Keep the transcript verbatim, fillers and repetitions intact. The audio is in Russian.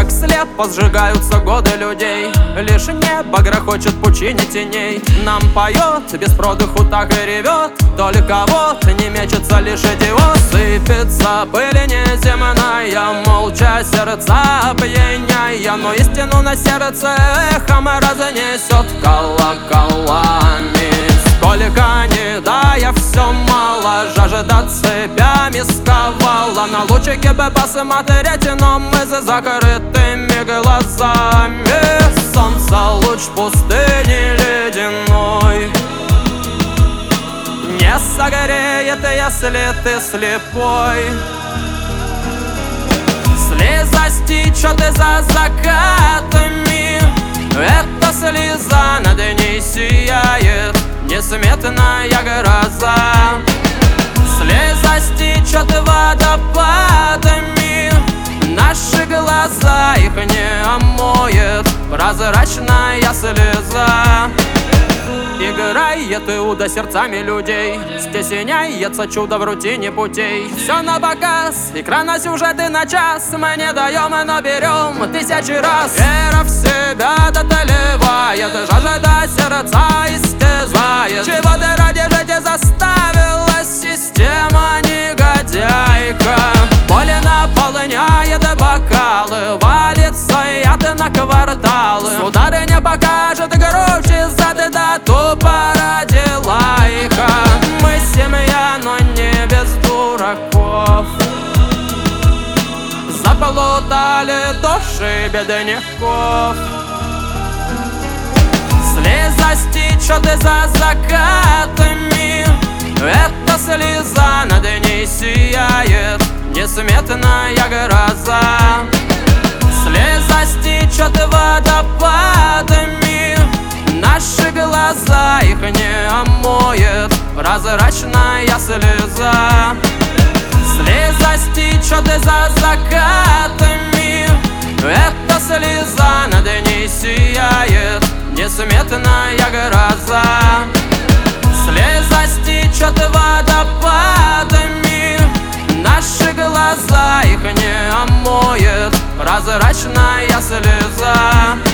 как слепо сжигаются годы людей. Лишь небо грохочет в пучине теней. Нам поет, без продыху так и ревет. Только вот не мечется лишь идиот. Сыпется пыль неземная, молча сердца пьяняя. Но истину на сердце эхом разнесет колоколами. Сколько не дая, все мало, жажда цепями сковала. На лучике бы посмотреть, но мы за закрытыми глазами. Солнце луч пустыни ледяной не согреет, если ты слепой. Слеза стечет за закатами, эта слеза над ней сияет несметная гроза. Слеза стечет водопадами, наши глаза их не омоет прозрачная слеза. Играет Иуда сердцами людей, стесняется чудо в рутине путей. Все на показ, экрана сюжеты на час. Мы не даем, но берем тысячи раз. Вера в себя дотлевает, жажда сердца истязает. Чего ты ради жить заставила система негодяйка? Боль наполняет бокалы, валится яд на кварталы. Сударыня покажет громче зады, да тупо родила их. Мы семья, но не без дураков. Заплутали души бедняков. Слеза стечет за закатами, эта слеза над ней сияет несметная гроза. Слеза стечет водопадами, наши глаза их не омоет прозрачная слеза. Слеза стечет за закатами, эта слеза над ней сияет несметная гроза. Слеза стечет водопадами, наши глаза их не омоет прозрачная слеза.